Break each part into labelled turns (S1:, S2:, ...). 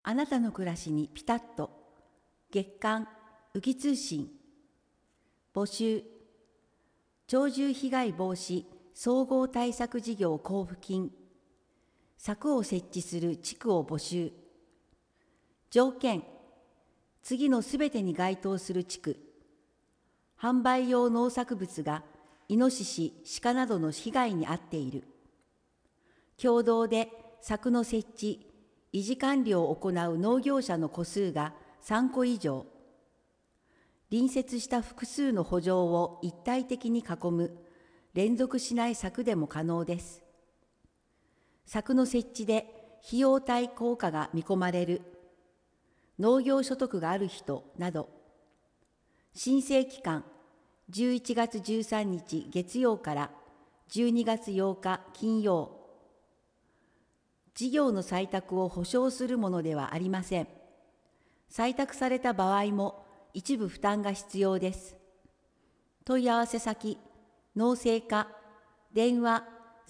S1: あなたの暮らしにピタッと。月刊宇木通信。募集。鳥獣被害防止総合対策事業交付金。柵を設置する地区を募集。条件。次のすべてに該当する地区。販売用農作物がイノシシ、鹿などの被害に遭っている。共同で柵の設置、維持管理を行う農業者の戸数が3戸以上。隣接した複数の圃場を一体的に囲む連続しない柵でも可能です。柵の設置で費用対効果が見込まれる。農業所得がある人など。申請期間11月13日月曜から12月8日金曜。事業の採択を保証するものではありません。採択された場合も一部負担が必要です。問い合わせ先、農政課、電話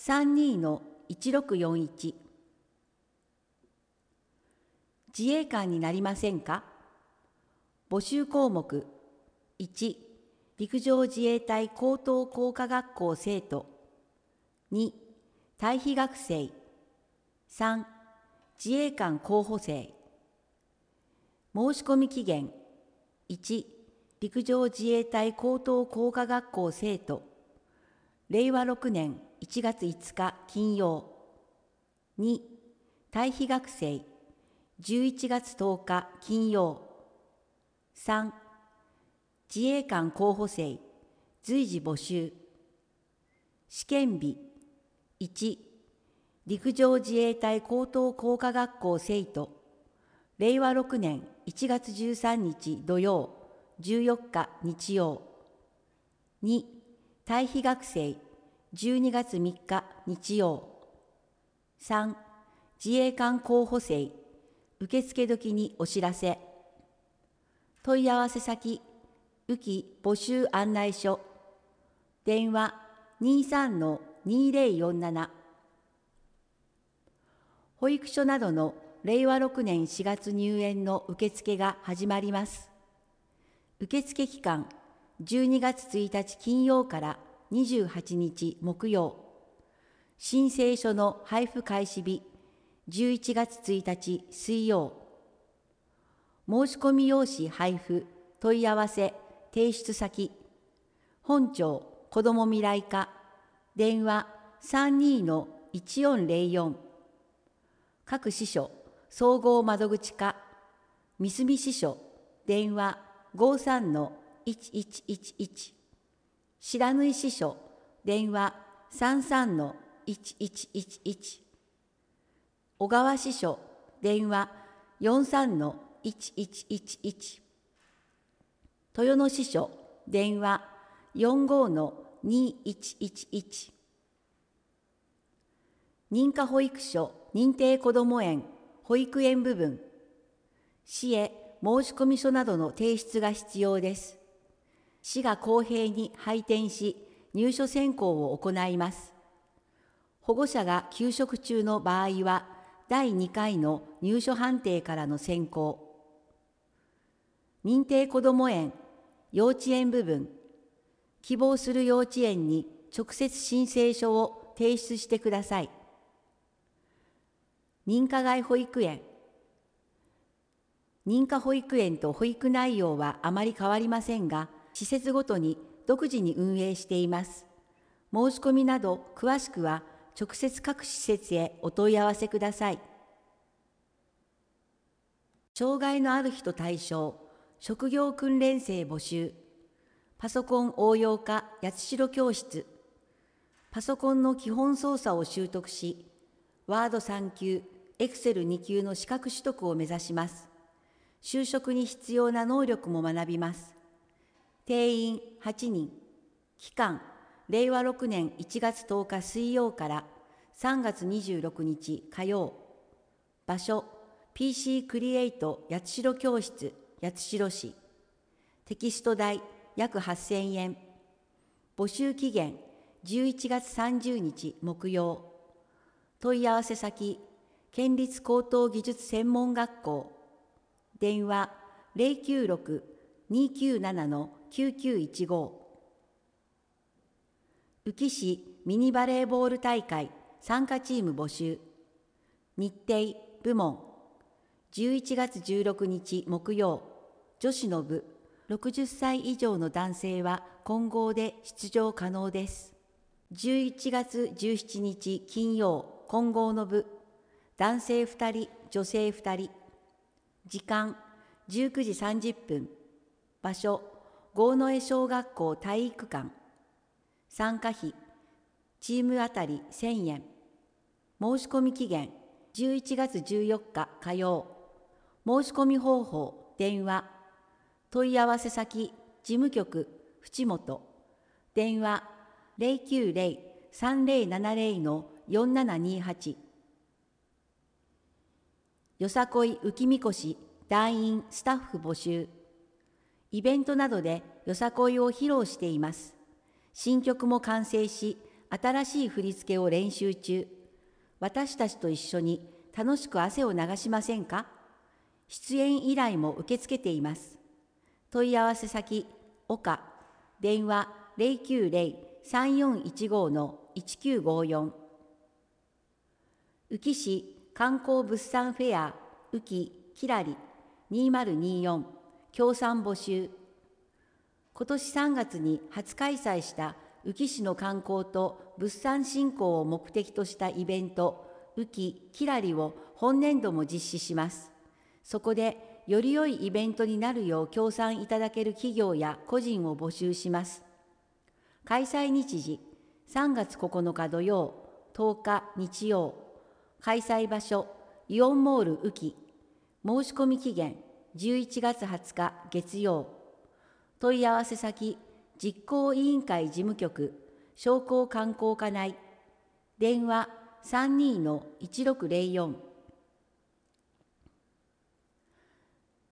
S1: 32-1641。自衛官になりませんか？募集項目1、陸上自衛隊高等工科学校生徒。2、退避学生。3、自衛官候補生。申し込み期限1、陸上自衛隊高等工科学校生徒。令和6年1月5日金曜。2、退避学生。11月10日金曜。3、自衛官候補生。随時募集。試験日1、陸上自衛隊高等工科学校生徒。令和6年1月13日土曜、14日日曜。2、退避学生。12月3日日曜。3、自衛官候補生。受付時にお知らせ。問い合わせ先、宇木募集案内所。電話 23-2047。保育所などの令和6年4月入園の受付が始まります。受付期間、12月1日金曜から28日木曜。申請書の配布開始日、11月1日水曜。申し込み用紙配布、問い合わせ、提出先、本庁子ども未来課、電話 32-1404。各支所、総合窓口課、三隅支所、電話 53-1111。白縫支所、電話 33-1111。小川支所、電話 43-1111。豊野支所、電話 45-2111。認可保育所認定こども園保育園部分。市へ申込書などの提出が必要です。市が公平に配点し、入所選考を行います。保護者が休職中の場合は、第2回の入所判定からの選考。認定こども園幼稚園部分。希望する幼稚園に直接申請書を提出してください。認可外保育園。認可保育園と保育内容はあまり変わりませんが、施設ごとに独自に運営しています。申し込みなど詳しくは直接各施設へお問い合わせください。障害のある人対象、職業訓練生募集。パソコン応用科八代教室。パソコンの基本操作を習得し、ワード3級、エクセル2級の資格取得を目指します。就職に必要な能力も学びます。定員8人。期間、令和6年1月10日水曜から3月26日火曜。場所、PC クリエイト八代教室、八代市。テキスト代約8000円。募集期限11月30日木曜。問い合わせ先、 県立高等技術専門学校、電話096-297-9915。宇城市ミニバレーボール大会参加チーム募集。日程部門11月16日木曜、女子の部、60歳以上の男性は混合で出場可能です。11月17日金曜、混合の部、男性2人、女性2人。時間19時30分。場所、郷野江小学校体育館。参加費、チームあたり1000円。申し込み期限、11月14日火曜。申し込み方法、電話。問い合わせ先、事務局、淵本。電話、090-3070-4728。よさこい浮きみこし団員スタッフ募集。イベントなどでよさこいを披露しています。新曲も完成し、新しい振り付けを練習中。私たちと一緒に楽しく汗を流しませんか？出演依頼も受け付けています。問い合わせ先、岡、電話090-3415-1954。宇城市観光物産フェア宇城きらり2024協賛募集。今年3月に初開催した宇城市の観光と物産振興を目的としたイベント宇城きらりを本年度も実施します。そこでより良いイベントになるよう協賛いただける企業や個人を募集します。開催日時3月9日土曜、10日日曜。開催場所イオンモール宇城。申し込み期限11月20日月曜。問い合わせ先、実行委員会事務局、商工観光課内。電話32-1604。